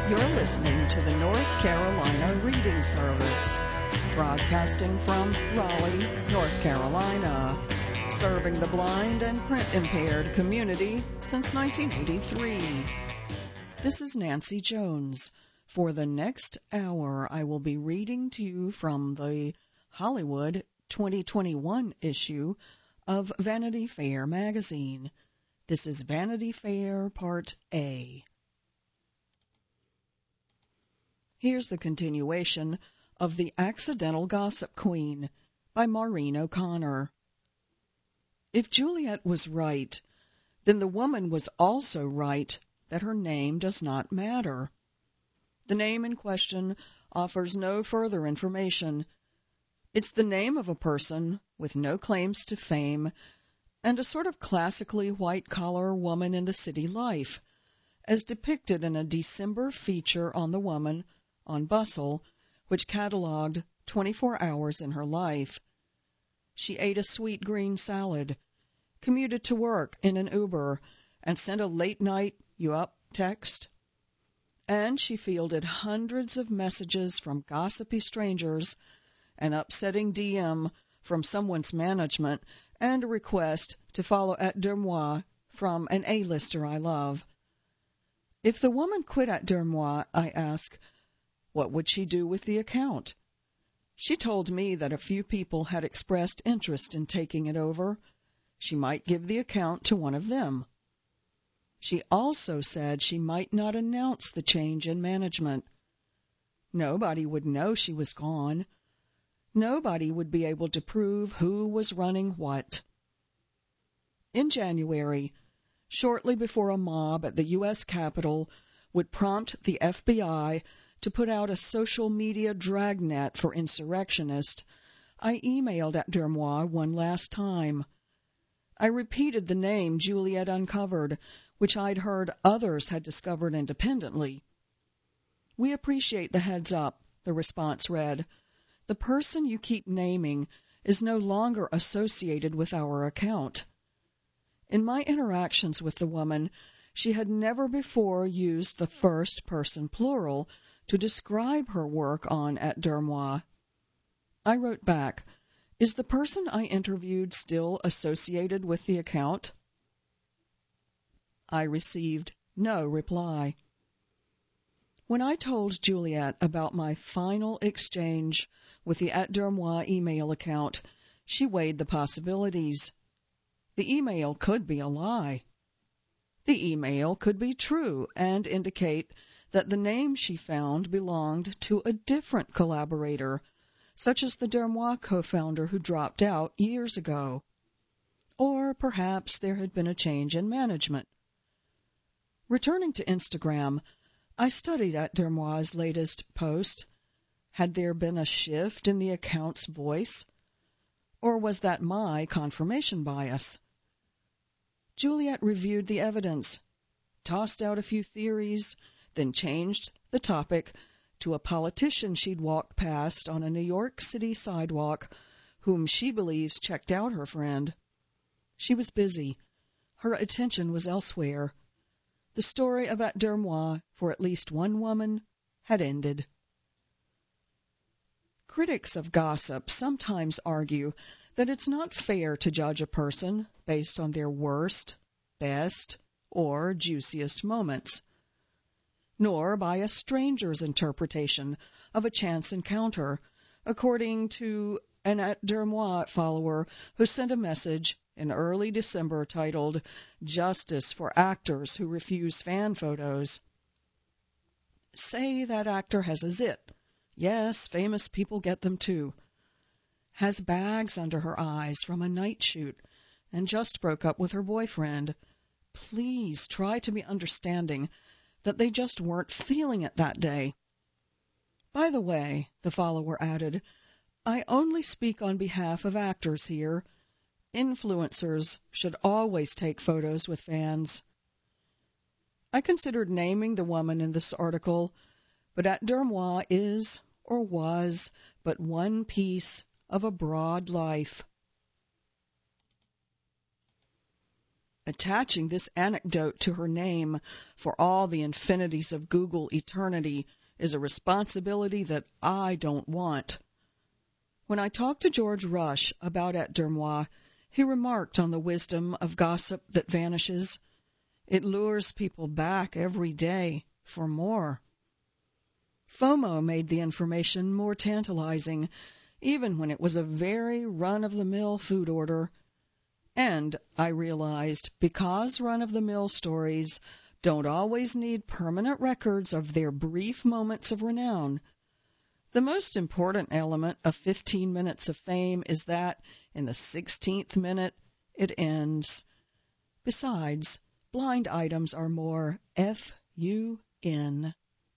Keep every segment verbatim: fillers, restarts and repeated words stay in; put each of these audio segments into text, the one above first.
You're listening to the North Carolina Reading Service, broadcasting from Raleigh, North Carolina, serving the blind and print-impaired community since nineteen eighty-three. This is Nancy Jones. For the next hour, I will be reading to you from the Hollywood twenty twenty-one issue of Vanity Fair magazine. This is Vanity Fair Part A. Here's the continuation of The Accidental Gossip Queen by Maureen O'Connor. If Juliet was right, then the woman was also right that her name does not matter. The name in question offers no further information. It's the name of a person with no claims to fame and a sort of classically white-collar woman in the city life, as depicted in a December feature on the woman on Bustle, which catalogued twenty-four hours in her life. She ate a sweet green salad, commuted to work in an Uber, and sent a late-night "you up" text. And she fielded hundreds of messages from gossipy strangers, an upsetting D M from someone's management, and a request to follow at Dermois from an A-lister I love. If the woman quit at Dermois, I ask, what would she do with the account? She told me that a few people had expressed interest in taking it over. She might give the account to one of them. She also said she might not announce the change in management. Nobody would know she was gone. Nobody would be able to prove who was running what. In January, shortly before a mob at the U S Capitol would prompt the F B I to put out a social media dragnet for insurrectionists, I emailed at Dermois one last time. I repeated the name Juliet uncovered, which I'd heard others had discovered independently. "We appreciate the heads up," the response read. "The person you keep naming is no longer associated with our account." In my interactions with the woman, she had never before used the first-person plural to describe her work on at Dermois. I wrote back, "Is the person I interviewed still associated with the account?" I received no reply. When I told Juliet about my final exchange with the at Dermois email account, she weighed the possibilities. The email could be a lie. The email could be true and indicate that the name she found belonged to a different collaborator, such as the Dermois co-founder who dropped out years ago. Or perhaps there had been a change in management. Returning to Instagram, I studied at Dermois' latest post. Had there been a shift in the account's voice? Or was that my confirmation bias? Juliet reviewed the evidence, tossed out a few theories, then changed the topic to a politician she'd walked past on a New York City sidewalk whom she believes checked out her friend. She was busy. Her attention was elsewhere. The story of at Dermois, for at least one woman, had ended. Critics of gossip sometimes argue that it's not fair to judge a person based on their worst, best, or juiciest moments, nor by a stranger's interpretation of a chance encounter, according to an at Dermois follower who sent a message in early December titled "Justice for Actors Who Refuse Fan Photos." Say that actor has a zit. Yes, famous people get them too. Has bags under her eyes from a night shoot and just broke up with her boyfriend. Please try to be understanding that they just weren't feeling it that day. By the way, the follower added, I only speak on behalf of actors here. Influencers should always take photos with fans. I considered naming the woman in this article, but at Dermois is, or was, but one piece of a broad life. attaching this anecdote to her name for all the infinities of Google eternity is a responsibility that I don't want. When I talked to George Rush about Et Deux Moi, he remarked on the wisdom of gossip that vanishes. It lures people back every day for more. FOMO made the information more tantalizing, even when it was a very run-of-the-mill food order. And I realized, because run-of-the-mill stories don't always need permanent records of their brief moments of renown, the most important element of fifteen minutes of fame is that, in the sixteenth minute, it ends. Besides, blind items are more F U N.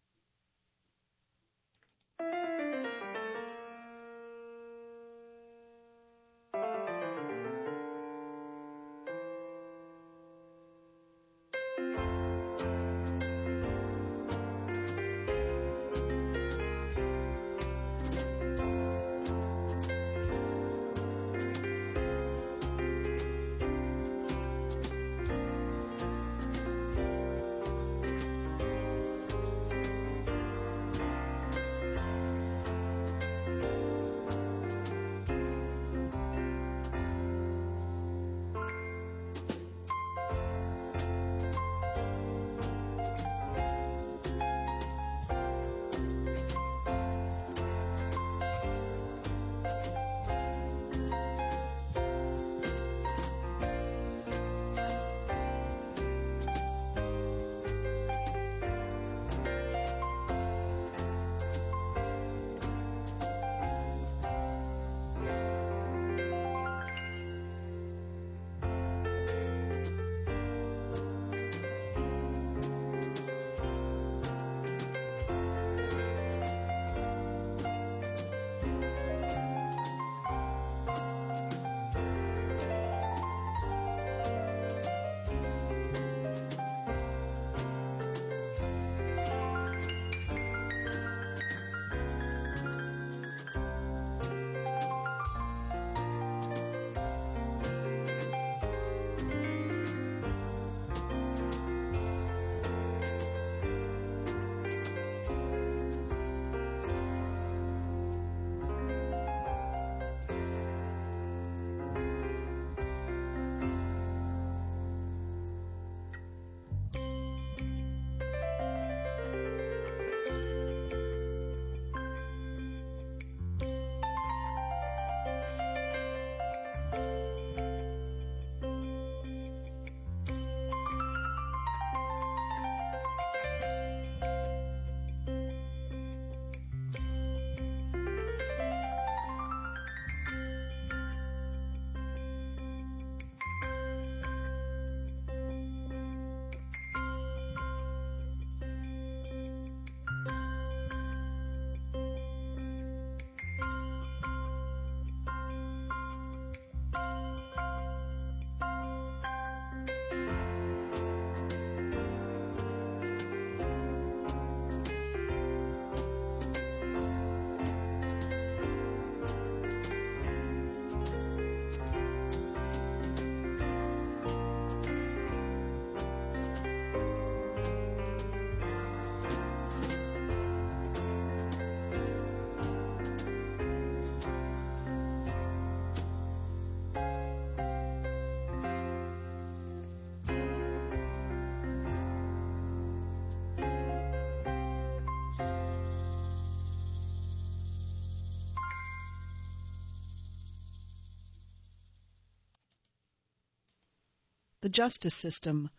The justice system,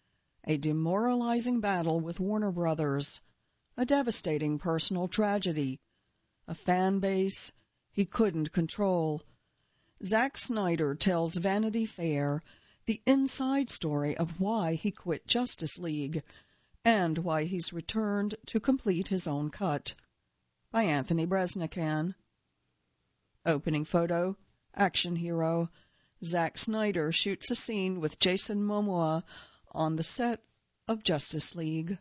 a demoralizing battle with Warner Brothers, a devastating personal tragedy, a fan base he couldn't control. Zack Snyder tells Vanity Fair the inside story of why he quit Justice League and why he's returned to complete his own cut. By Anthony Breznican. Opening photo, action hero. Zack Snyder shoots a scene with Jason Momoa on the set of Justice League.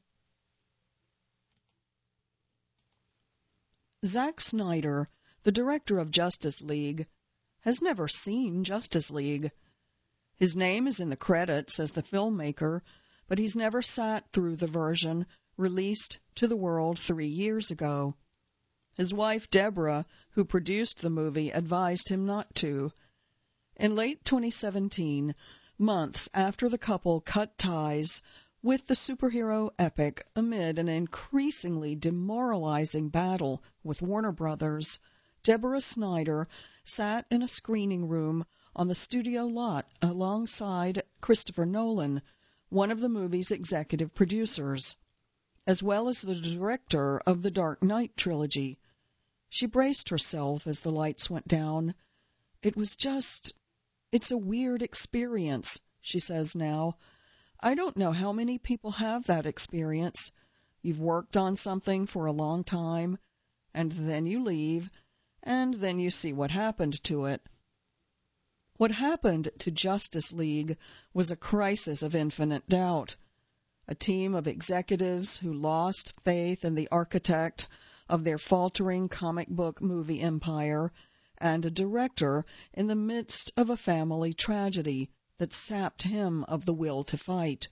Zack Snyder, the director of Justice League, has never seen Justice League. His name is in the credits as the filmmaker, but he's never sat through the version released to the world three years ago. His wife, Deborah, who produced the movie, advised him not to. In late twenty seventeen, months after the couple cut ties with the superhero epic amid an increasingly demoralizing battle with Warner Brothers, Deborah Snyder sat in a screening room on the studio lot alongside Christopher Nolan, one of the movie's executive producers, as well as the director of the Dark Knight trilogy. She braced herself as the lights went down. It was just, it's a weird experience, she says now. I don't know how many people have that experience. You've worked on something for a long time, and then you leave, and then you see what happened to it. What happened to Justice League was a crisis of infinite doubt. A team of executives who lost faith in the architect of their faltering comic book movie empire, and a director in the midst of a family tragedy that sapped him of the will to fight.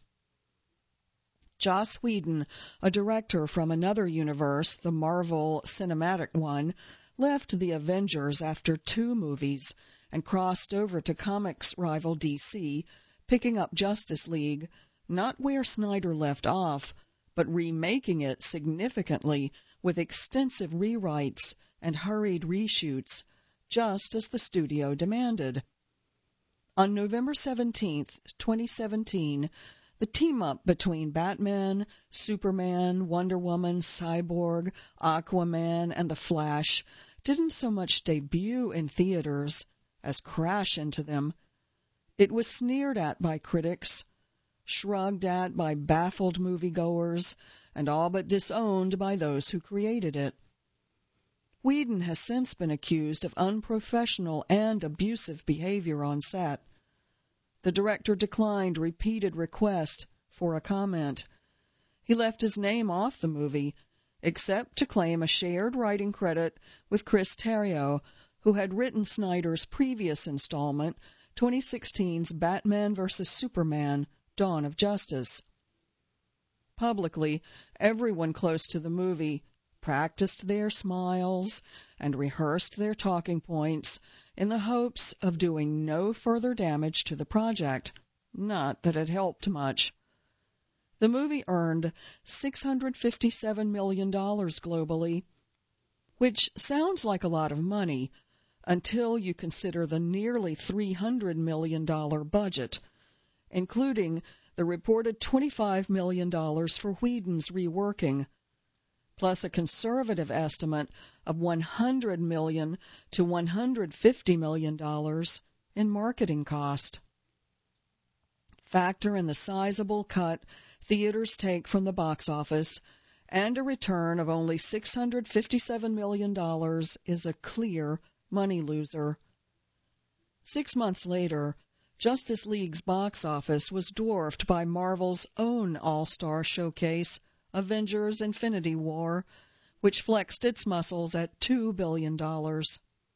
Joss Whedon, a director from another universe, the Marvel Cinematic one, left the Avengers after two movies and crossed over to comics rival D C, picking up Justice League, not where Snyder left off, but remaking it significantly with extensive rewrites and hurried reshoots, just as the studio demanded. On November seventeenth, twenty seventeen, the team-up between Batman, Superman, Wonder Woman, Cyborg, Aquaman, and The Flash didn't so much debut in theaters as crash into them. It was sneered at by critics, shrugged at by baffled moviegoers, and all but disowned by those who created it. Whedon has since been accused of unprofessional and abusive behavior on set. The director declined repeated requests for a comment. He left his name off the movie, except to claim a shared writing credit with Chris Terrio, who had written Snyder's previous installment, twenty sixteen's Batman versus Superman, Dawn of Justice. Publicly, everyone close to the movie practiced their smiles and rehearsed their talking points in the hopes of doing no further damage to the project. Not that it helped much. The movie earned six hundred fifty-seven million dollars globally, which sounds like a lot of money until you consider the nearly three hundred million dollars budget, including the reported twenty-five million dollars for Whedon's reworking, plus a conservative estimate of one hundred million dollars to one hundred fifty million dollars in marketing cost. Factor in the sizable cut theaters take from the box office, and a return of only six hundred fifty-seven million dollars is a clear money loser. Six months later, Justice League's box office was dwarfed by Marvel's own all-star showcase, Avengers Infinity War, which flexed its muscles at two billion dollars.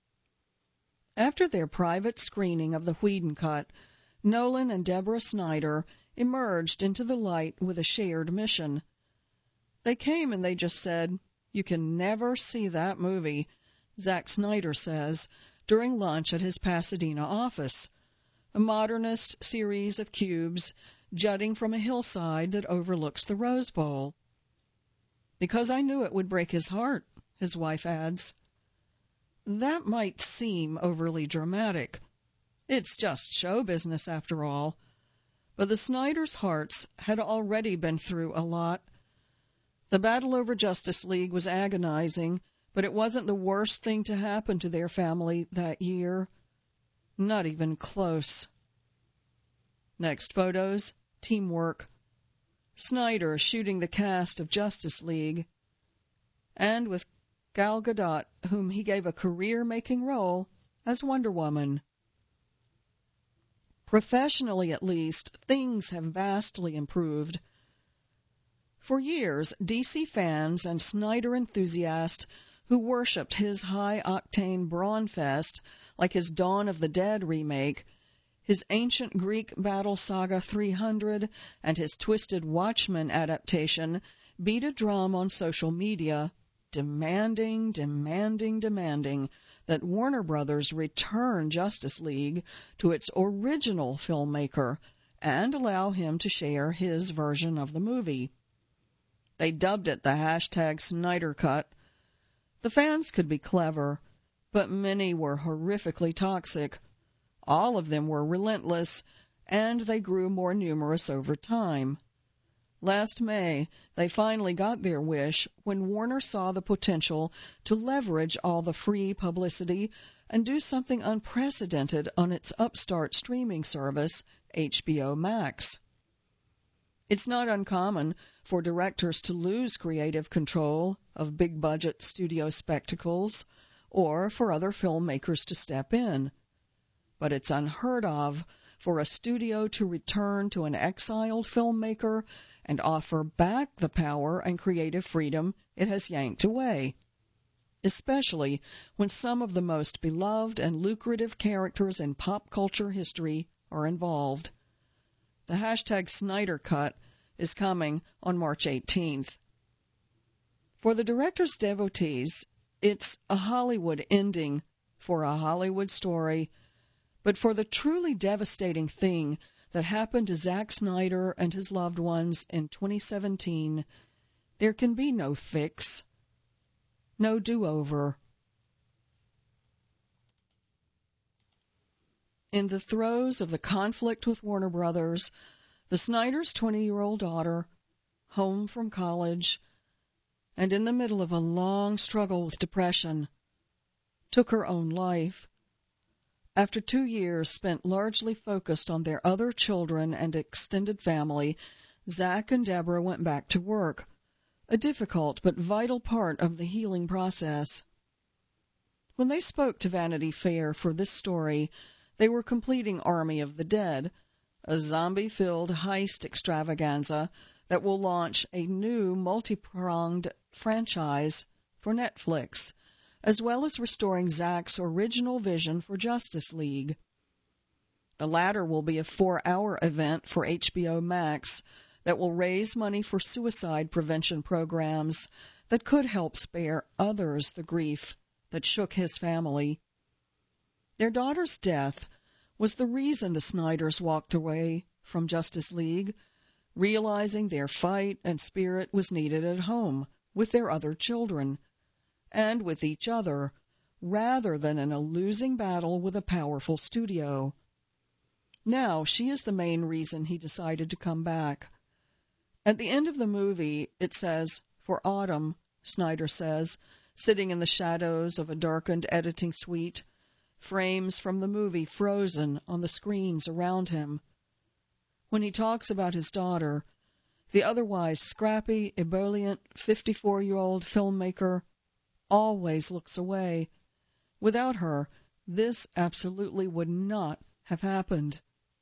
After their private screening of the Whedon cut, Nolan and Deborah Snyder emerged into the light with a shared mission. They came and they just said, "You can never see that movie," Zack Snyder says, during lunch at his Pasadena office, a modernist series of cubes jutting from a hillside that overlooks the Rose Bowl. "Because I knew it would break his heart," his wife adds. That might seem overly dramatic. It's just show business after all. But the Snyders' hearts had already been through a lot. The battle over Justice League was agonizing, but it wasn't the worst thing to happen to their family that year. Not even close. Next photos, teamwork. Snyder shooting the cast of Justice League, and with Gal Gadot, whom he gave a career-making role as Wonder Woman. Professionally, at least, things have vastly improved. For years, D C fans and Snyder enthusiasts who worshipped his high-octane brawn fest like his Dawn of the Dead remake His ancient Greek battle saga three hundred and his Twisted Watchmen adaptation beat a drum on social media, demanding, demanding, demanding that Warner Brothers return Justice League to its original filmmaker and allow him to share his version of the movie. They dubbed it the hashtag Snyder Cut. The fans could be clever, but many were horrifically toxic. All of them were relentless, and they grew more numerous over time. Last May, they finally got their wish when Warner saw the potential to leverage all the free publicity and do something unprecedented on its upstart streaming service, H B O Max. It's not uncommon for directors to lose creative control of big-budget studio spectacles or for other filmmakers to step in. But it's unheard of for a studio to return to an exiled filmmaker and offer back the power and creative freedom it has yanked away, especially when some of the most beloved and lucrative characters in pop culture history are involved. The hashtag Snyder Cut is coming on March eighteenth. For the director's devotees, it's a Hollywood ending for a Hollywood story, but for the truly devastating thing that happened to Zack Snyder and his loved ones in twenty seventeen, there can be no fix, no do-over. In the throes of the conflict with Warner Brothers, the Snyders' twenty-year-old daughter, home from college, and in the middle of a long struggle with depression, took her own life. After two years spent largely focused on their other children and extended family, Zack and Deborah went back to work, a difficult but vital part of the healing process. When they spoke to Vanity Fair for this story, they were completing Army of the Dead, a zombie-filled heist extravaganza that will launch a new multi-pronged franchise for Netflix, as well as restoring Zack's original vision for Justice League. The latter will be a four-hour event for H B O Max that will raise money for suicide prevention programs that could help spare others the grief that shook his family. Their daughter's death was the reason the Snyders walked away from Justice League, realizing their fight and spirit was needed at home with their other children and with each other, rather than in a losing battle with a powerful studio. Now she is the main reason he decided to come back. At the end of the movie, it says, "For Autumn," Snyder says, sitting in the shadows of a darkened editing suite, frames from the movie frozen on the screens around him. When he talks about his daughter, the otherwise scrappy, ebullient fifty-four-year-old filmmaker always looks away. Without her, this absolutely would not have happened.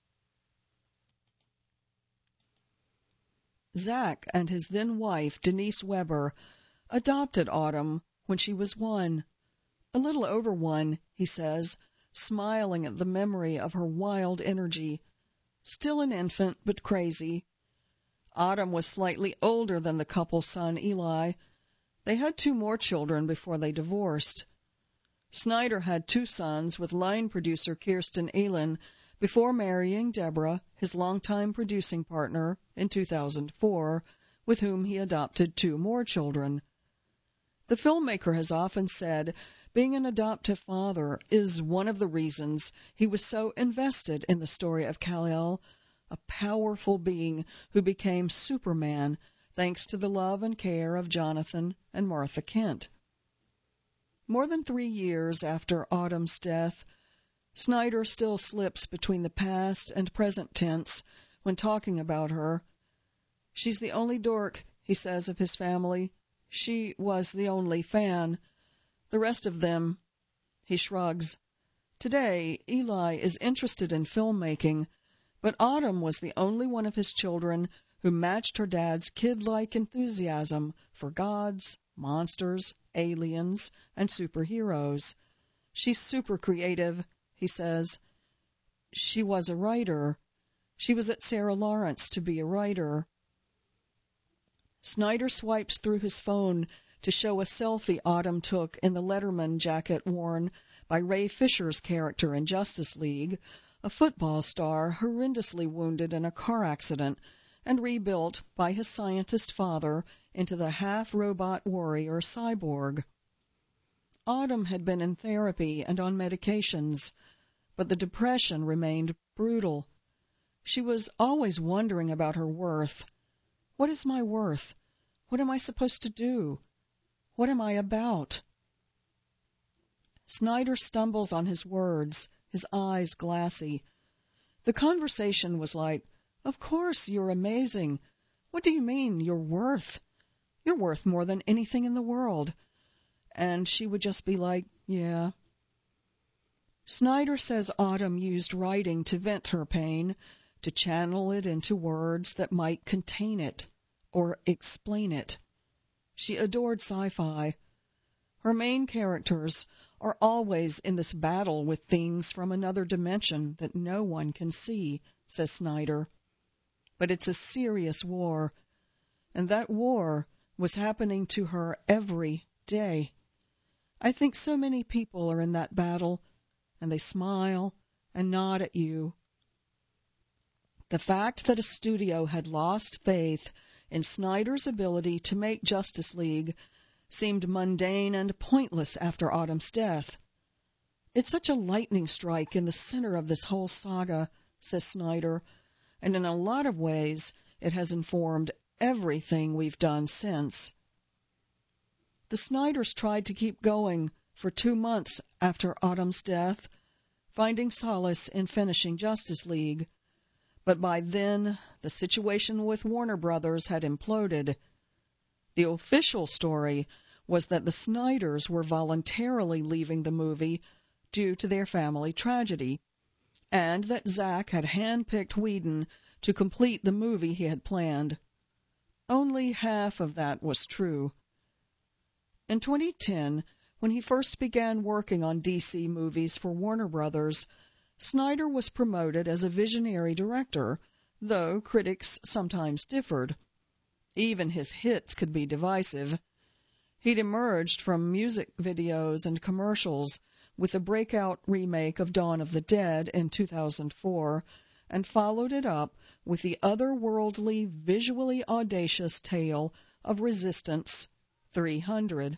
Zack and his then-wife, Denise Weber, adopted Autumn when she was one. A little over one, he says, smiling at the memory of her wild energy. Still an infant, but crazy. Autumn was slightly older than the couple's son, Eli. They had two more children before they divorced. Snyder had two sons with line producer Kirsten Ehlen before marrying Deborah, his longtime producing partner, in two thousand four, with whom he adopted two more children. The filmmaker has often said being an adoptive father is one of the reasons he was so invested in the story of Kal-El, a powerful being who became Superman thanks to the love and care of Jonathan and Martha Kent. More than three years after Autumn's death, Snyder still slips between the past and present tense when talking about her. She's the only dork, he says of his family. She was the only fan. The rest of them, he shrugs. Today, Eli is interested in filmmaking, but Autumn was the only one of his children who matched her dad's kid-like enthusiasm for gods, monsters, aliens, and superheroes. She's super creative, he says. she was a writer. She was at Sarah Lawrence to be a writer. Snyder swipes through his phone to show a selfie Autumn took in the Letterman jacket worn by Ray Fisher's character in Justice League, a football star horrendously wounded in a car accident and rebuilt by his scientist father into the half-robot warrior Cyborg. Autumn had been in therapy and on medications, but the depression remained brutal. She was always wondering about her worth. What is my worth? What am I supposed to do? What am I about? Snyder stumbles on his words, his eyes glassy. The conversation was like, "Of course, you're amazing. What do you mean, you're worth? You're worth more than anything in the world." And she would just be like, "Yeah." Snyder says Autumn used writing to vent her pain, to channel it into words that might contain it or explain it. She adored sci-fi. Her main characters are always in this battle with things from another dimension that no one can see, says Snyder. But it's a serious war, and that war was happening to her every day. I think so many people are in that battle, and they smile and nod at you. The fact that a studio had lost faith in Snyder's ability to make Justice League seemed mundane and pointless after Autumn's death. It's such a lightning strike in the center of this whole saga, says Snyder, and in a lot of ways it has informed everything we've done since. The Snyders tried to keep going for two months after Autumn's death, finding solace in finishing Justice League. But by then, the situation with Warner Brothers had imploded. The official story was that the Snyders were voluntarily leaving the movie due to their family tragedy, and that Zack had handpicked Whedon to complete the movie he had planned. Only half of that was true. In twenty ten, when he first began working on D C movies for Warner Brothers, Snyder was promoted as a visionary director, though critics sometimes differed. Even his hits could be divisive. He'd emerged from music videos and commercials with a breakout remake of Dawn of the Dead in two thousand four, and followed it up with the otherworldly, visually audacious tale of Resistance three hundred.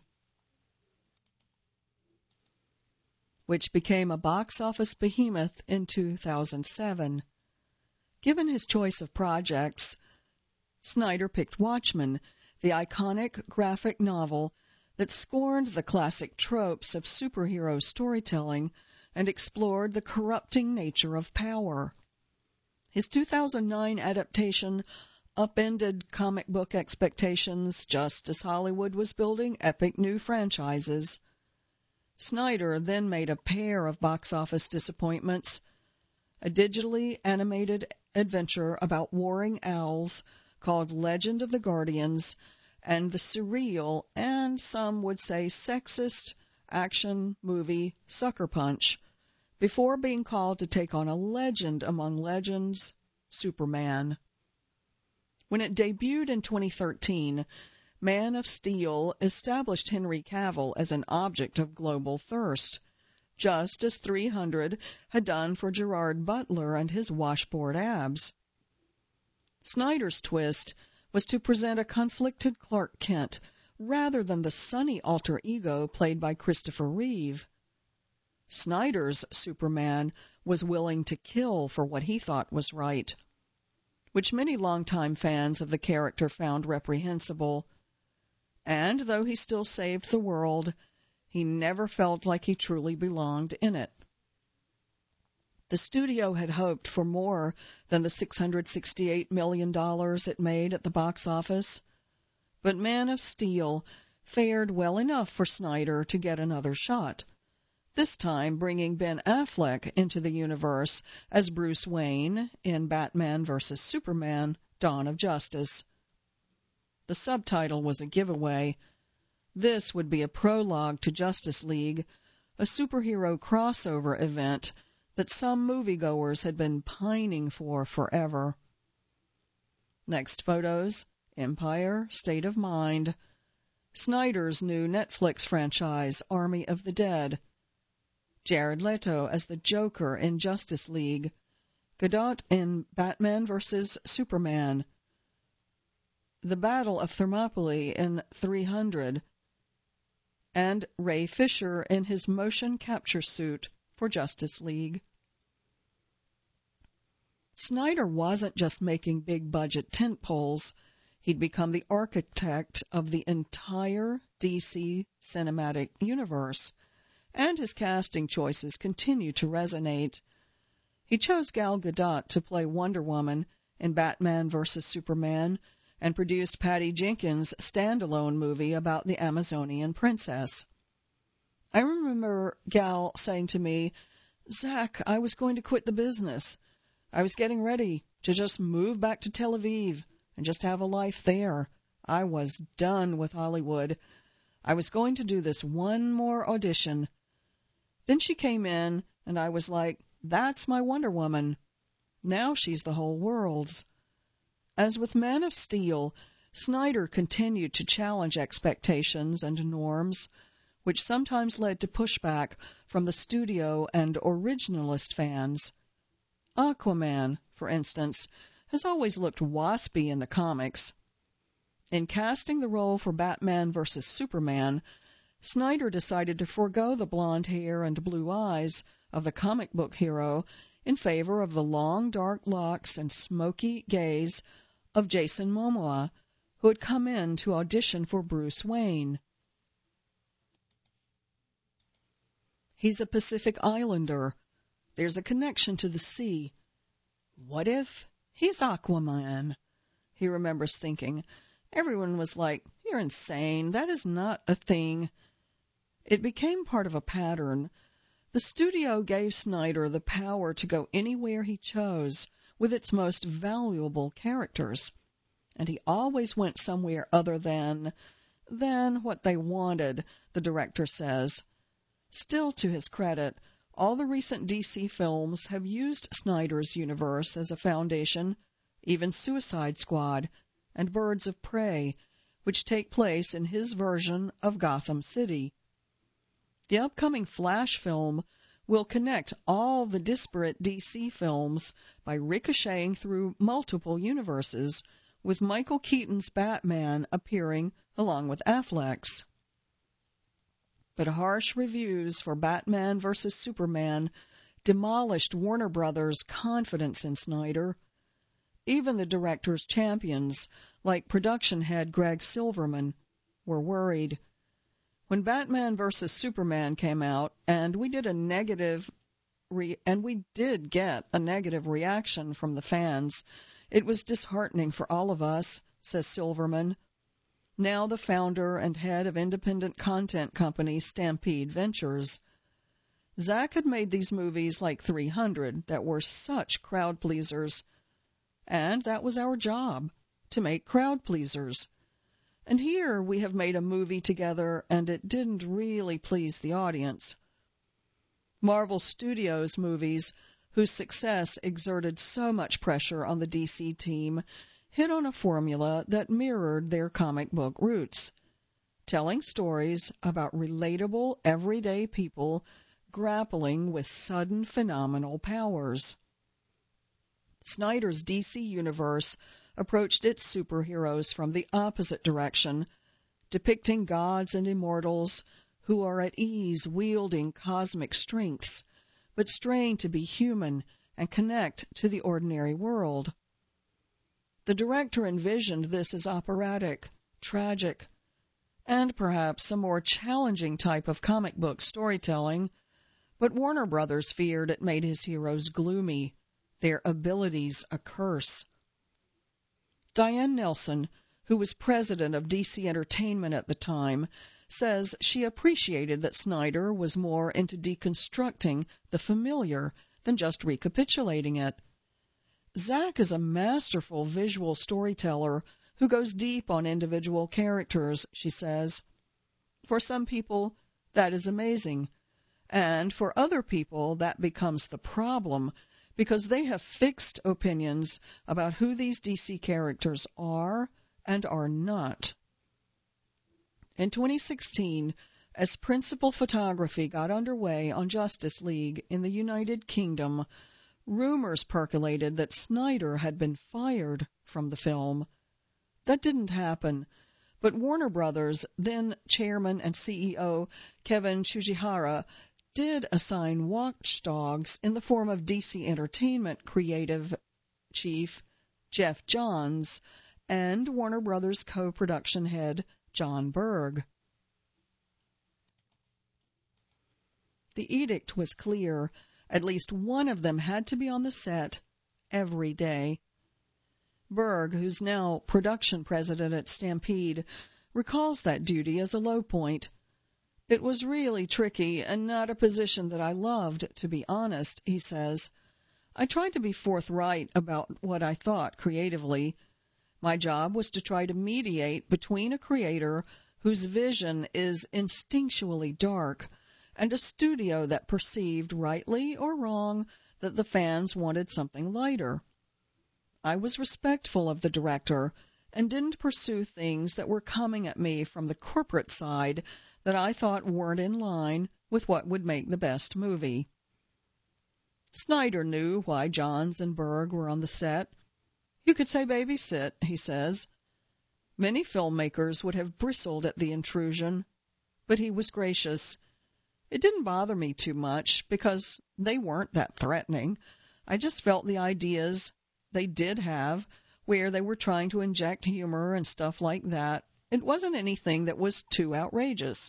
Which became a box office behemoth in two thousand seven. Given his choice of projects, Snyder picked Watchmen, the iconic graphic novel that scorned the classic tropes of superhero storytelling and explored the corrupting nature of power. His two thousand nine adaptation upended comic book expectations just as Hollywood was building epic new franchises. Snyder then made a pair of box office disappointments, a digitally animated adventure about warring owls called Legend of the Guardians, and the surreal and some would say sexist action movie Sucker Punch, before being called to take on a legend among legends, Superman. When it debuted in twenty thirteen, Man of Steel established Henry Cavill as an object of global thirst, just as three hundred had done for Gerard Butler and his washboard abs. Snyder's twist was to present a conflicted Clark Kent rather than the sunny alter ego played by Christopher Reeve. Snyder's Superman was willing to kill for what he thought was right, which many longtime fans of the character found reprehensible. And though he still saved the world, he never felt like he truly belonged in it. The studio had hoped for more than the six hundred sixty-eight million dollars it made at the box office, but Man of Steel fared well enough for Snyder to get another shot, this time bringing Ben Affleck into the universe as Bruce Wayne in Batman versus Superman: Dawn of Justice. The subtitle was a giveaway. This would be a prologue to Justice League, a superhero crossover event that some moviegoers had been pining for forever. Next photos, Empire, State of Mind, Snyder's new Netflix franchise, Army of the Dead, Jared Leto as the Joker in Justice League, Gadot in Batman versus Superman, the Battle of Thermopylae in three hundred, and Ray Fisher in his motion capture suit for Justice League. Snyder wasn't just making big-budget tentpoles. He'd become the architect of the entire D C cinematic universe, and his casting choices continue to resonate. He chose Gal Gadot to play Wonder Woman in Batman versus Superman and produced Patty Jenkins' standalone movie about the Amazonian princess. I remember Gal saying to me, "Zach, I was going to quit the business. I was getting ready to just move back to Tel Aviv and just have a life there. I was done with Hollywood. I was going to do this one more audition." Then she came in, and I was like, that's my Wonder Woman. Now she's the whole world's. As with Man of Steel, Snyder continued to challenge expectations and norms, which sometimes led to pushback from the studio and originalist fans. Aquaman, for instance, has always looked waspy in the comics. In casting the role for Batman versus Superman, Snyder decided to forego the blonde hair and blue eyes of the comic book hero in favor of the long dark locks and smoky gaze of Jason Momoa, who had come in to audition for Bruce Wayne. He's a Pacific Islander. There's a connection to the sea. What if he's Aquaman? He remembers thinking. Everyone was like, "You're insane. That is not a thing." It became part of a pattern. The studio gave Snyder the power to go anywhere he chose with its most valuable characters, and he always went somewhere other than, than what they wanted, the director says. Still, to his credit, all the recent D C films have used Snyder's universe as a foundation, even Suicide Squad and Birds of Prey, which take place in his version of Gotham City. The upcoming Flash film will connect all the disparate D C films by ricocheting through multiple universes, with Michael Keaton's Batman appearing along with Affleck's. But harsh reviews for Batman versus Superman demolished Warner Brothers' confidence in Snyder. Even the director's champions, like production head Greg Silverman, were worried. When Batman versus Superman came out, and we did a negative, re- and we did get a negative reaction from the fans, it was disheartening for all of us, says Silverman, now the founder and head of independent content company Stampede Ventures. Zach had made these movies like three hundred that were such crowd pleasers, and that was our job, to make crowd pleasers. And here we have made a movie together, and it didn't really please the audience. Marvel Studios movies, whose success exerted so much pressure on the D C team, hit on a formula that mirrored their comic book roots, telling stories about relatable, everyday people grappling with sudden phenomenal powers. Snyder's D C universe approached its superheroes from the opposite direction, depicting gods and immortals who are at ease wielding cosmic strengths, but strain to be human and connect to the ordinary world. The director envisioned this as operatic, tragic, and perhaps a more challenging type of comic book storytelling, but Warner Brothers feared it made his heroes gloomy, their abilities a curse. Diane Nelson, who was president of D C Entertainment at the time, says she appreciated that Snyder was more into deconstructing the familiar than just recapitulating it. Zach is a masterful visual storyteller who goes deep on individual characters, she says. For some people, that is amazing, And for other people, that becomes the problem, because they have fixed opinions about who these D C characters are and are not. In twenty sixteen, as principal photography got underway on Justice League in the United Kingdom, rumors percolated that Snyder had been fired from the film. That didn't happen, but Warner Brothers, then chairman and C E O Kevin Tsujihara, did assign watchdogs in the form of D C Entertainment creative chief Jeff Johns and Warner Brothers co-production head John Berg. The edict was clear. At least one of them had to be on the set every day. Berg, who's now production president at Stampede, recalls that duty as a low point. It was really tricky and not a position that I loved, to be honest, he says. I tried to be forthright about what I thought creatively. My job was to try to mediate between a creator whose vision is instinctually dark and a studio that perceived, rightly or wrong, that the fans wanted something lighter. I was respectful of the director and didn't pursue things that were coming at me from the corporate side that I thought weren't in line with what would make the best movie. Snyder knew why Johns and Berg were on the set. You could say babysit, he says. Many filmmakers would have bristled at the intrusion, but he was gracious. It didn't bother me too much because they weren't that threatening. I just felt the ideas they did have, where they were trying to inject humor and stuff like that. It wasn't anything that was too outrageous.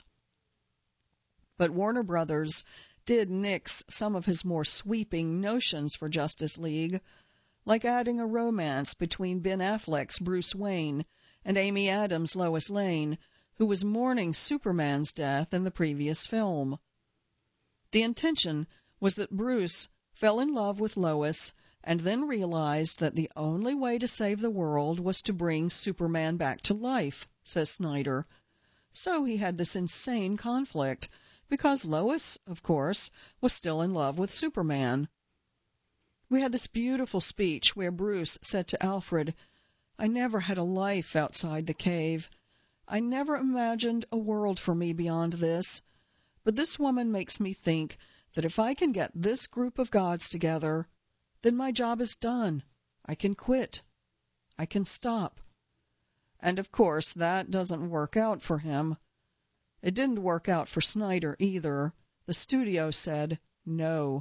But Warner Brothers did nix some of his more sweeping notions for Justice League, like adding a romance between Ben Affleck's Bruce Wayne and Amy Adams' Lois Lane, who was mourning Superman's death in the previous film. The intention was that Bruce fell in love with Lois and then realized that the only way to save the world was to bring Superman back to life, says Snyder. So he had this insane conflict, because Lois, of course, was still in love with Superman. We had this beautiful speech where Bruce said to Alfred, "I never had a life outside the cave. I never imagined a world for me beyond this. But this woman makes me think that if I can get this group of gods together, then my job is done. I can quit. I can stop." And, of course, that doesn't work out for him. It didn't work out for Snyder either. The studio said no.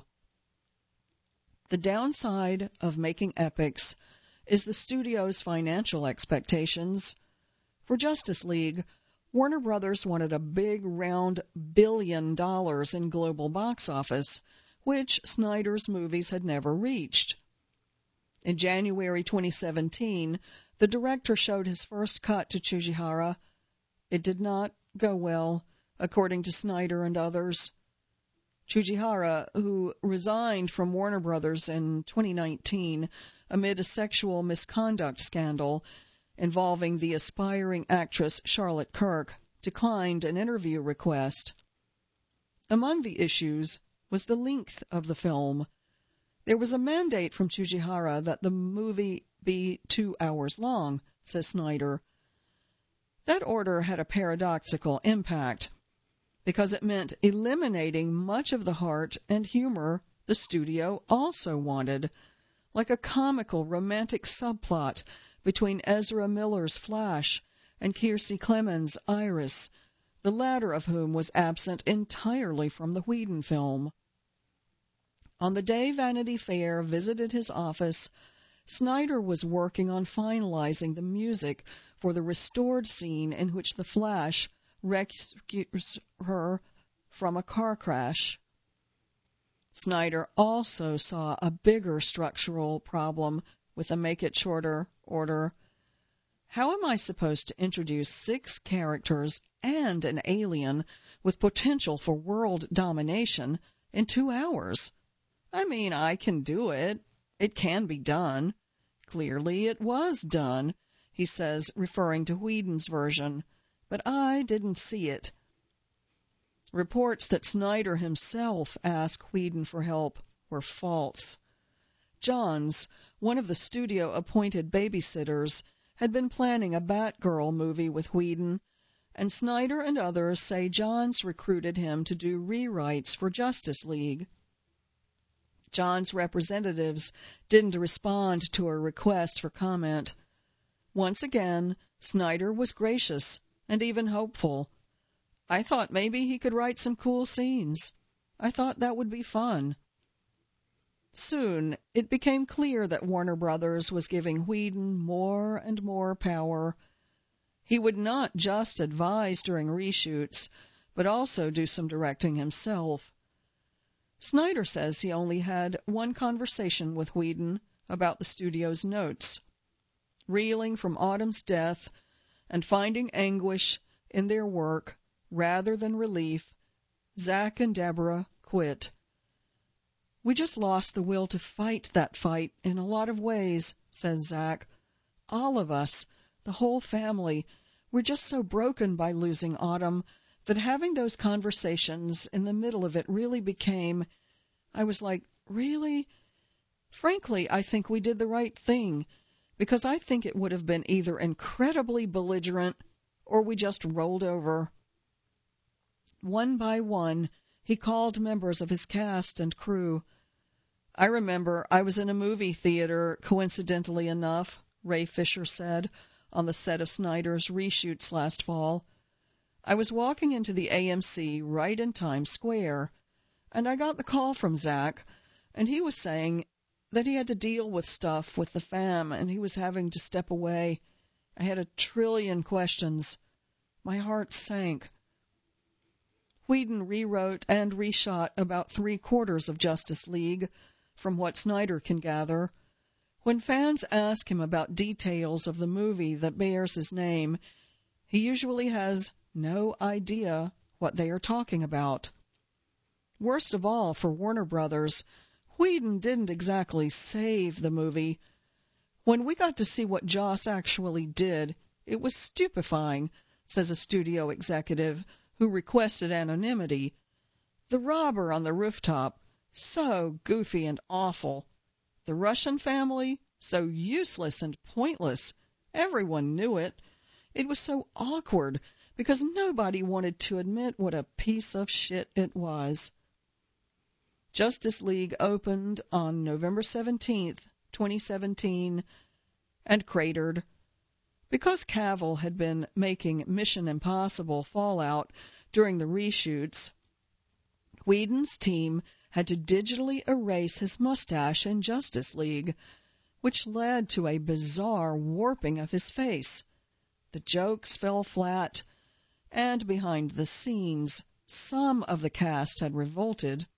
The downside of making epics is the studio's financial expectations. For Justice League, Warner Brothers wanted a big, round billion dollars in global box office, which Snyder's movies had never reached. In January twenty seventeen, the director showed his first cut to Tsujihara. It did not go well, according to Snyder and others. Tsujihara, who resigned from Warner Brothers in twenty nineteen amid a sexual misconduct scandal involving the aspiring actress Charlotte Kirk, declined an interview request. Among the issues was the length of the film. There was a mandate from Tsujihara that the movie be two hours long, says Snyder. That order had a paradoxical impact, because it meant eliminating much of the heart and humor the studio also wanted, like a comical romantic subplot between Ezra Miller's Flash and Kiersey Clemons' Iris, the latter of whom was absent entirely from the Whedon film. On the day Vanity Fair visited his office, Snyder was working on finalizing the music for the restored scene in which the Flash rescues her from a car crash. Snyder also saw a bigger structural problem with the Make It Shorter order. How am I supposed to introduce six characters and an alien with potential for world domination in two hours? I mean, I can do it. It can be done. Clearly it was done, he says, referring to Whedon's version, but I didn't see it. Reports that Snyder himself asked Whedon for help were false. Johns, one of the studio-appointed babysitters, had been planning a Batgirl movie with Whedon, and Snyder and others say Johns recruited him to do rewrites for Justice League. Johns' representatives didn't respond to a request for comment. Once again, Snyder was gracious and even hopeful. I thought maybe he could write some cool scenes. I thought that would be fun. Soon, it became clear that Warner Brothers was giving Whedon more and more power. He would not just advise during reshoots, but also do some directing himself. Snyder says he only had one conversation with Whedon about the studio's notes. Reeling from Autumn's death and finding anguish in their work rather than relief, Zack and Deborah quit. We just lost the will to fight that fight in a lot of ways, says Zack. All of us, the whole family, we're just so broken by losing Autumn that having those conversations in the middle of it really became, I was like, really? Frankly, I think we did the right thing, because I think it would have been either incredibly belligerent or we just rolled over. One by one, he called members of his cast and crew. I remember I was in a movie theater, coincidentally enough, Ray Fisher said, on the set of Snyder's reshoots last fall. I was walking into the A M C right in Times Square, and I got the call from Zack, and he was saying that he had to deal with stuff with the fam, and he was having to step away. I had a trillion questions. My heart sank. Whedon rewrote and reshot about three-quarters of Justice League, from what Snyder can gather. When fans ask him about details of the movie that bears his name, he usually has no idea what they are talking about. Worst of all, for Warner Brothers, Whedon didn't exactly save the movie. When we got to see what Joss actually did, it was stupefying, says a studio executive who requested anonymity. The robber on the rooftop, so goofy and awful. The Russian family, so useless and pointless. Everyone knew it. It was so awkward because nobody wanted to admit what a piece of shit it was. Justice League opened on November seventeenth, twenty seventeen, and cratered. Because Cavill had been making Mission Impossible Fallout during the reshoots, Whedon's team had to digitally erase his mustache in Justice League, which led to a bizarre warping of his face. The jokes fell flat, and behind the scenes, some of the cast had revolted.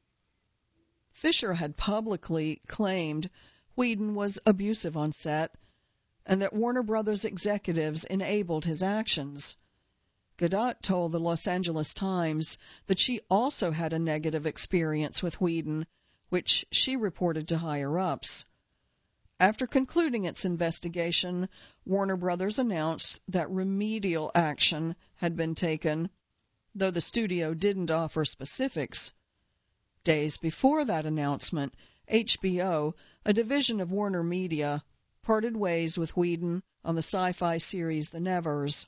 Fisher had publicly claimed Whedon was abusive on set, and that Warner Brothers executives enabled his actions. Godot told the Los Angeles Times that she also had a negative experience with Whedon, which she reported to higher-ups. After concluding its investigation, Warner Brothers announced that remedial action had been taken, though the studio didn't offer specifics. Days before that announcement, H B O, a division of Warner Media, parted ways with Whedon on the sci-fi series The Nevers.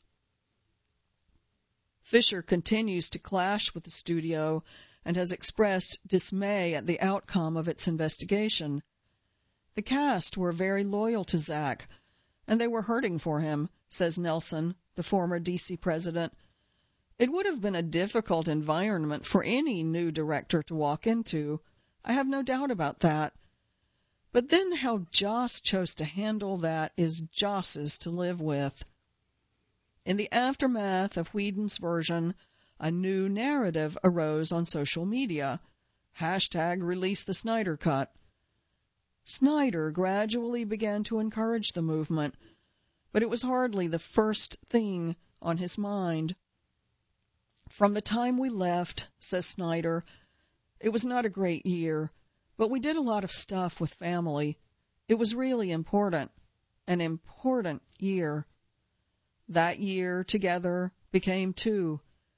Fisher continues to clash with the studio and has expressed dismay at the outcome of its investigation. The cast were very loyal to Zack, and they were hurting for him, says Nelson, the former D C president. It would have been a difficult environment for any new director to walk into. I have no doubt about that. But then how Joss chose to handle that is Joss's to live with. In the aftermath of Whedon's version, a new narrative arose on social media. Hashtag release the Snyder Cut. Snyder gradually began to encourage the movement, but it was hardly the first thing on his mind. From the time we left, says Snyder, it was not a great year, but we did a lot of stuff with family. It was really important, an important year. That year together became two.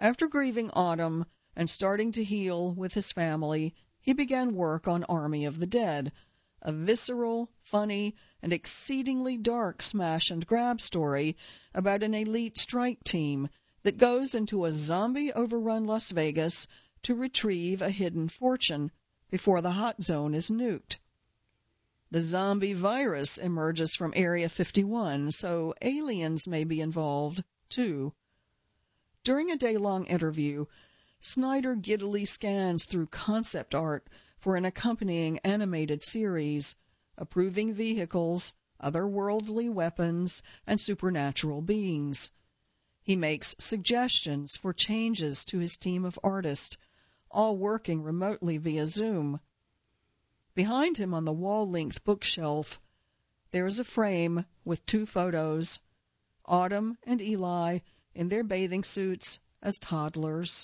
After grieving Autumn and starting to heal with his family, he began work on Army of the Dead, a visceral, funny, and exceedingly dark smash-and-grab story about an elite strike team that goes into a zombie-overrun Las Vegas to retrieve a hidden fortune before the hot zone is nuked. The zombie virus emerges from Area fifty-one, so aliens may be involved, too. During a day-long interview, Snyder giddily scans through concept art for an accompanying animated series, approving vehicles, otherworldly weapons, and supernatural beings. He makes suggestions for changes to his team of artists, all working remotely via Zoom. Behind him on the wall-length bookshelf, there is a frame with two photos, Autumn and Eli in their bathing suits as toddlers.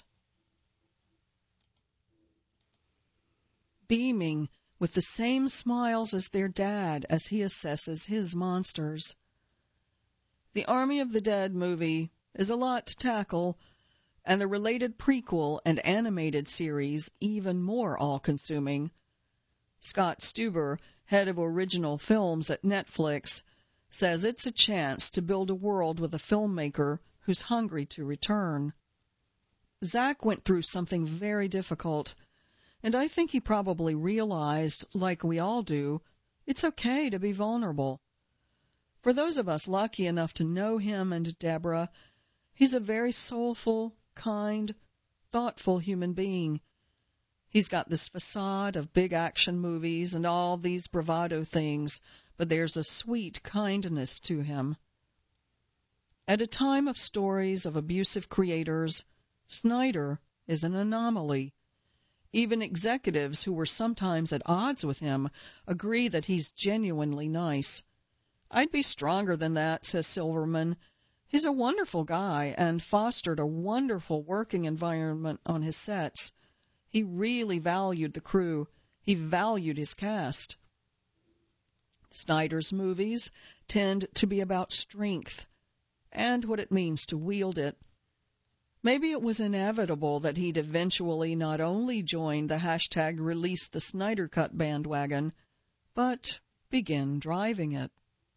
Beaming with the same smiles as their dad as he assesses his monsters. The Army of the Dead movie is a lot to tackle, and the related prequel and animated series even more all-consuming. Scott Stuber, head of original films at Netflix, says it's a chance to build a world with a filmmaker who's hungry to return. Zach went through something very difficult, and I think he probably realized, like we all do, it's okay to be vulnerable. For those of us lucky enough to know him and Deborah, he's a very soulful, kind, thoughtful human being. He's got this facade of big action movies and all these bravado things, but there's a sweet kindness to him. At a time of stories of abusive creators, Snyder is an anomaly. Even executives who were sometimes at odds with him agree that he's genuinely nice. I'd be stronger than that, says Silverman. He's a wonderful guy and fostered a wonderful working environment on his sets. He really valued the crew. He valued his cast. Snyder's movies tend to be about strength and what it means to wield it. Maybe it was inevitable that he'd eventually not only join the hashtag Release the Snyder Cut bandwagon, but begin driving it.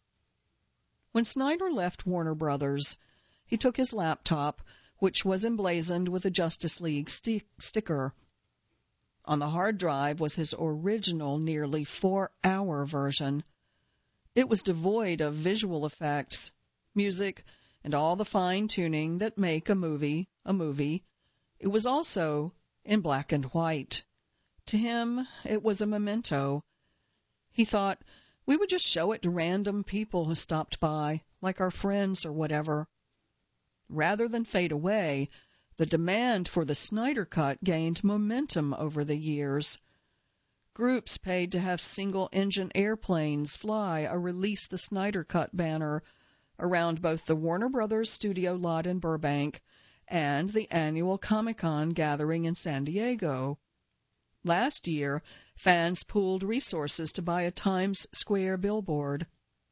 When Snyder left Warner Brothers, he took his laptop, which was emblazoned with a Justice League sti- sticker. On the hard drive was his original nearly four-hour version. It was devoid of visual effects, music, and all the fine-tuning that make a movie a movie. It was also in black and white. To him, it was a memento. He thought, we would just show it to random people who stopped by, like our friends or whatever. Rather than fade away, the demand for the Snyder Cut gained momentum over the years. Groups paid to have single-engine airplanes fly a Release the Snyder Cut banner around both the Warner Brothers studio lot in Burbank and the annual Comic-Con gathering in San Diego. Last year, fans pooled resources to buy a Times Square billboard.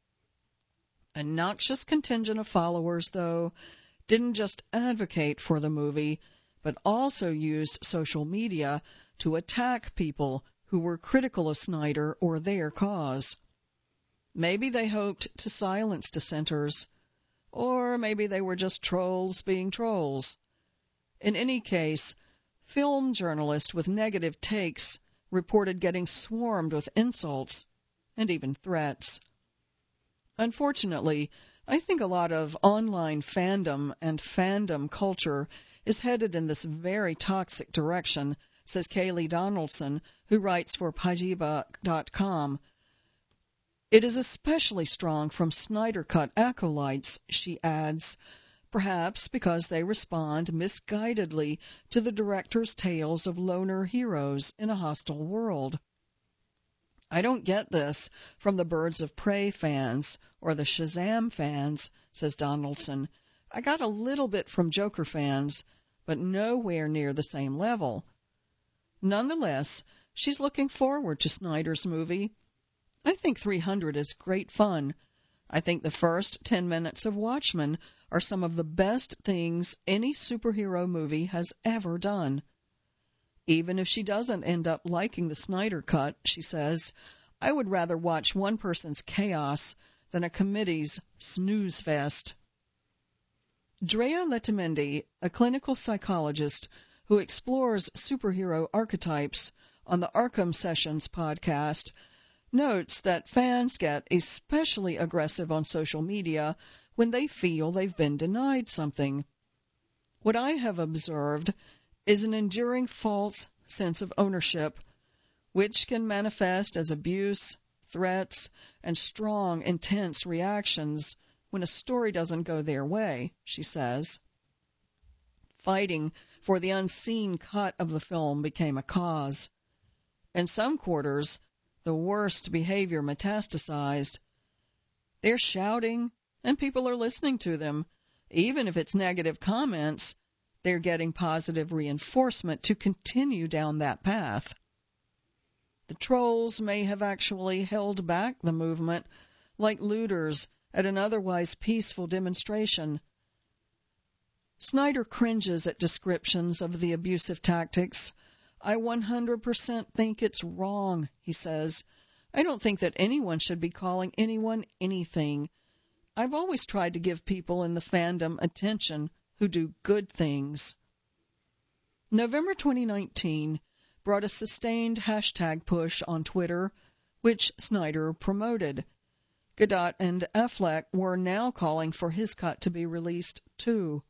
A noxious contingent of followers, though, didn't just advocate for the movie, but also used social media to attack people who were critical of Snyder or their cause. Maybe they hoped to silence dissenters, or maybe they were just trolls being trolls. In any case, film journalists with negative takes reported getting swarmed with insults and even threats. Unfortunately, I think a lot of online fandom and fandom culture is headed in this very toxic direction, says Kaylee Donaldson, who writes for Pajiba dot com. It is especially strong from Snyder Cut acolytes, she adds, perhaps because they respond misguidedly to the director's tales of loner heroes in a hostile world. I don't get this from the Birds of Prey fans or the Shazam fans, says Donaldson. I got a little bit from Joker fans, but nowhere near the same level. Nonetheless, she's looking forward to Snyder's movie. I think three hundred is great fun. I think the first ten minutes of Watchmen are some of the best things any superhero movie has ever done. Even if she doesn't end up liking the Snyder Cut, she says, I would rather watch one person's chaos than a committee's snooze fest. Drea Letamendi, a clinical psychologist who explores superhero archetypes on the Arkham Sessions podcast, notes that fans get especially aggressive on social media when they feel they've been denied something. What I have observed is an enduring false sense of ownership, which can manifest as abuse, threats, and strong, intense reactions when a story doesn't go their way, she says. Fighting for the unseen cut of the film became a cause. In some quarters, the worst behavior metastasized. They're shouting, and people are listening to them. Even if it's negative comments, they're getting positive reinforcement to continue down that path. The trolls may have actually held back the movement, like looters at an otherwise peaceful demonstration. Snyder cringes at descriptions of the abusive tactics. I one hundred percent think it's wrong, he says. I don't think that anyone should be calling anyone anything. I've always tried to give people in the fandom attention who do good things. November twenty nineteen brought a sustained hashtag push on Twitter, which Snyder promoted. Gadot and Affleck were now calling for his cut to be released, too.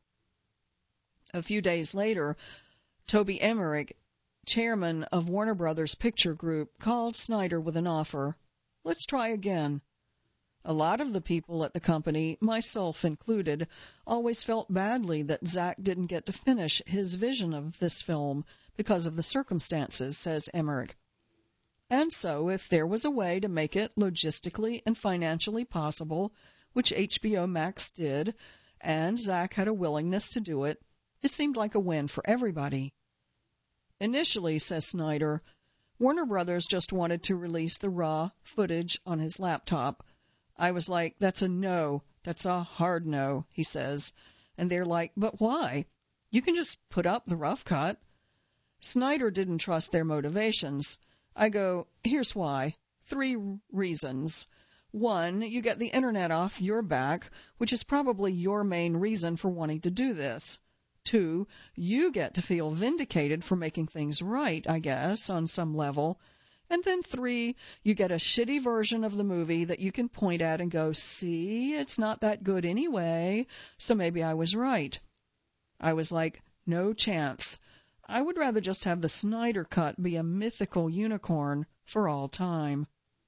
A few days later, Toby Emmerich, chairman of Warner Brothers Picture Group, called Snyder with an offer. Let's try again. A lot of the people at the company, myself included, always felt badly that Zack didn't get to finish his vision of this film because of the circumstances, says Emmerich. And so, if there was a way to make it logistically and financially possible, which H B O Max did, and Zack had a willingness to do it, it seemed like a win for everybody. Initially, says Snyder, Warner Brothers just wanted to release the raw footage on his laptop. I was like, that's a no, that's a hard no, he says. And they're like, but why? You can just put up the rough cut. Snyder didn't trust their motivations. I go, here's why. Three reasons. One, you get the internet off your back, which is probably your main reason for wanting to do this. Two, you get to feel vindicated for making things right, I guess, on some level. And then three, you get a shitty version of the movie that you can point at and go, see, it's not that good anyway, so maybe I was right. I was like, no chance. I would rather just have the Snyder Cut be a mythical unicorn for all time.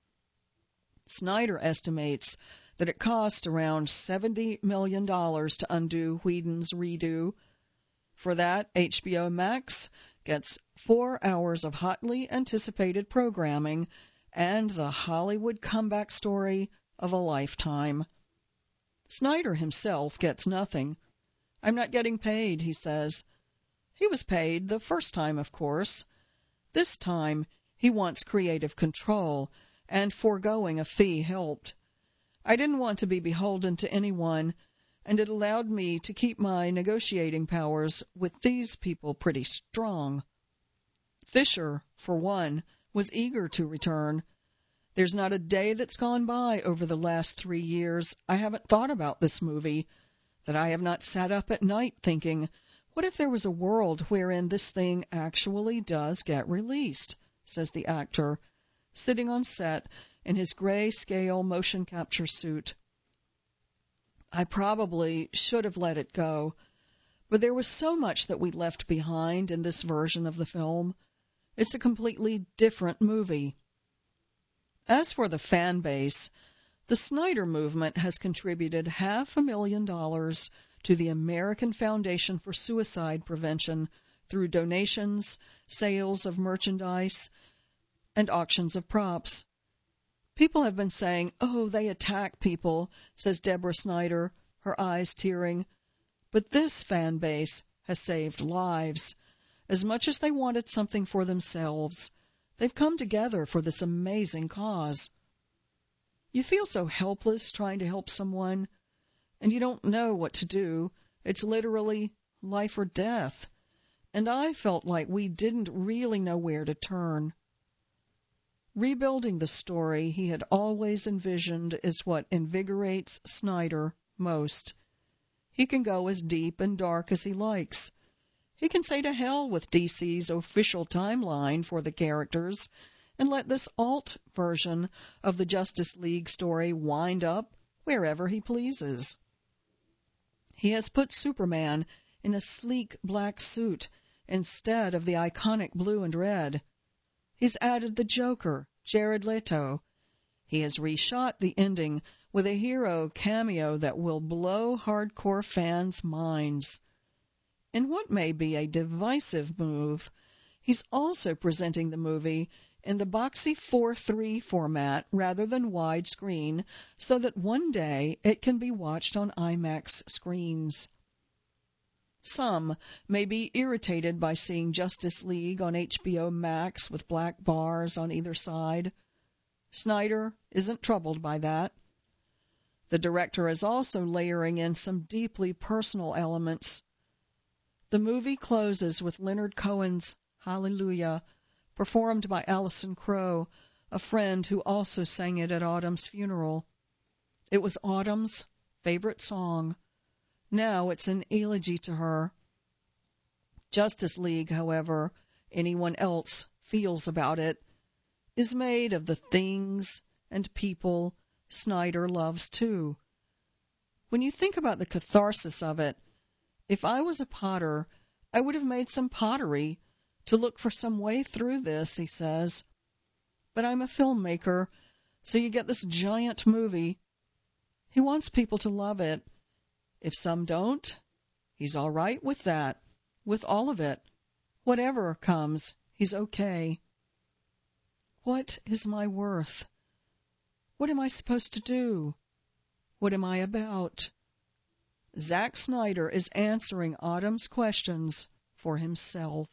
Snyder estimates that it cost around seventy million dollars to undo Whedon's redo. For that, H B O Max gets four hours of hotly anticipated programming and the Hollywood comeback story of a lifetime. Snyder himself gets nothing. I'm not getting paid, he says. He was paid the first time, of course. This time, he wants creative control, and foregoing a fee helped. I didn't want to be beholden to anyone, and it allowed me to keep my negotiating powers with these people pretty strong. Fisher, for one, was eager to return. There's not a day that's gone by over the last three years I haven't thought about this movie, that I have not sat up at night thinking, what if there was a world wherein this thing actually does get released, says the actor, sitting on set in his gray-scale motion capture suit. I probably should have let it go, but there was so much that we left behind in this version of the film. It's a completely different movie. As for the fan base, the Snyder movement has contributed half a million dollars to the American Foundation for Suicide Prevention through donations, sales of merchandise, and auctions of props. People have been saying, oh, they attack people, says Deborah Snyder, her eyes tearing. But this fan base has saved lives. As much as they wanted something for themselves, they've come together for this amazing cause. You feel so helpless trying to help someone, and you don't know what to do. It's literally life or death. And I felt like we didn't really know where to turn. Rebuilding the story he had always envisioned is what invigorates Snyder most. He can go as deep and dark as he likes. He can say to hell with D C's official timeline for the characters and let this alt version of the Justice League story wind up wherever he pleases. He has put Superman in a sleek black suit instead of the iconic blue and red. He's added the Joker, Jared Leto. He has reshot the ending with a hero cameo that will blow hardcore fans' minds. In what may be a divisive move, he's also presenting the movie in the boxy four three format rather than widescreen so that one day it can be watched on IMAX screens. Some may be irritated by seeing Justice League on H B O Max with black bars on either side. Snyder isn't troubled by that. The director is also layering in some deeply personal elements. The movie closes with Leonard Cohen's Hallelujah, performed by Alison Krauss, a friend who also sang it at Autumn's funeral. It was Autumn's favorite song. Now it's an elegy to her. Justice League, however anyone else feels about it, is made of the things and people Snyder loves too. When you think about the catharsis of it, if I was a potter, I would have made some pottery to look for some way through this, he says. But I'm a filmmaker, so you get this giant movie. He wants people to love it. If some don't, he's all right with that, with all of it. Whatever comes, he's okay. What is my worth? What am I supposed to do? What am I about? Zack Snyder is answering Autumn's questions for himself.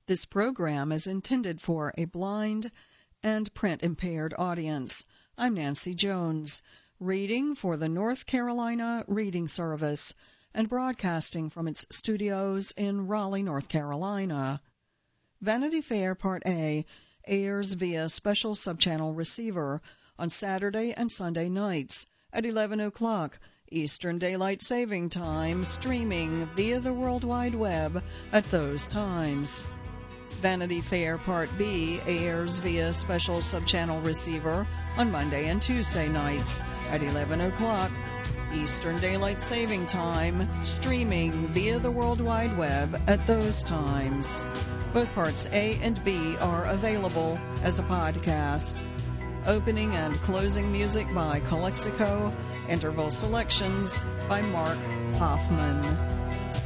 This program is intended for a blind and print-impaired audience. I'm Nancy Jones, reading for the North Carolina Reading Service and broadcasting from its studios in Raleigh, North Carolina. Vanity Fair Part A airs via special subchannel receiver on Saturday and Sunday nights at eleven o'clock Eastern Daylight Saving Time, streaming via the World Wide Web at those times. Vanity Fair Part B airs via special subchannel receiver on Monday and Tuesday nights at eleven o'clock Eastern Daylight Saving Time, streaming via the World Wide Web at those times. Both Parts A and B are available as a podcast. Opening and closing music by Calexico. Interval selections by Mark Hoffman.